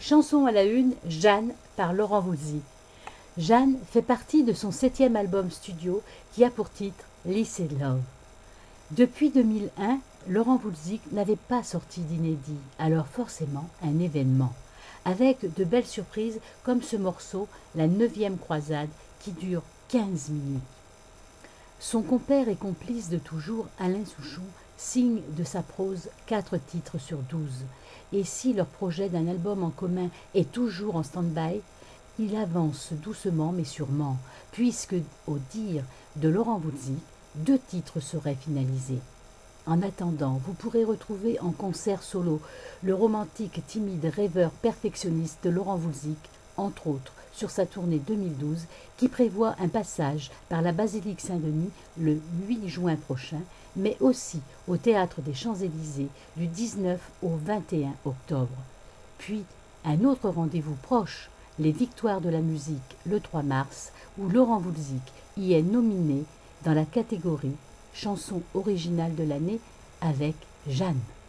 Chanson à la une, Jeanne par Laurent Voulzy. Jeanne fait partie de son 7e album studio qui a pour titre Lycée Love. Depuis 2001, Laurent Voulzy n'avait pas sorti d'inédit, alors forcément un événement, avec de belles surprises comme ce morceau, la 9e croisade, qui dure 15 minutes. Son compère et complice de toujours, Alain Souchon, signe de sa prose 4 titres sur 12. Et si leur projet d'un album en commun est toujours en stand-by, il avance doucement mais sûrement, puisque, au dire de Laurent Voulzy, 2 titres seraient finalisés. En attendant, vous pourrez retrouver en concert solo le romantique, timide, rêveur, perfectionniste de Laurent Voulzy, entre autres sur sa tournée 2012, qui prévoit un passage par la basilique Saint-Denis le 8 juin prochain, mais aussi au Théâtre des Champs-Élysées du 19 au 21 octobre. Puis, un autre rendez-vous proche, les Victoires de la musique le 3 mars, où Laurent Voulzy y est nominé dans la catégorie Chanson originale de l'année avec Jeanne.